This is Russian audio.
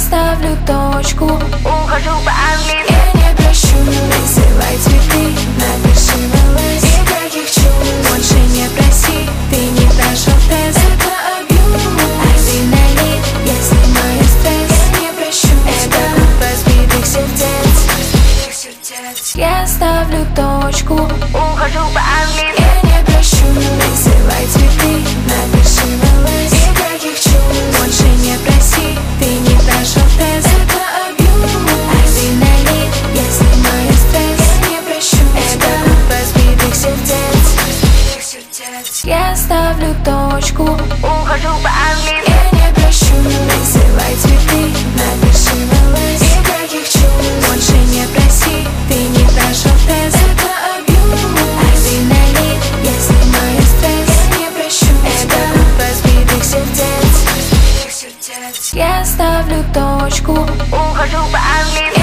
ставлю точку, ухожу по-английски. я не прощу, высылай цветы, напиши в ЛС. Никаких чувств больше не проси, ты не прошел тест. Это абьюз, адреналин, я снимаю стресс. Я не прощу, это группа сбитых сердец. Я ставлю точку, Ухожу по-английски. я не прощу, высылай цветы, напиши в ЛС. Никаких чувств больше не проси, ты не прошел тест. Это абьюз, адреналин, я снимаю стресс. Я не прощу, это группа сбитых сердец. Я ставлю точку, Ухожу по-английски. я не прощу, высылай цветы, напиши в ЛС. Никаких чувств больше не проси, ты не прошел тест. Это абьюз, адреналин, я снимаю стресс. Я не прощу, это группа сбитых сердец. Я ставлю точку, Ухожу по-английски.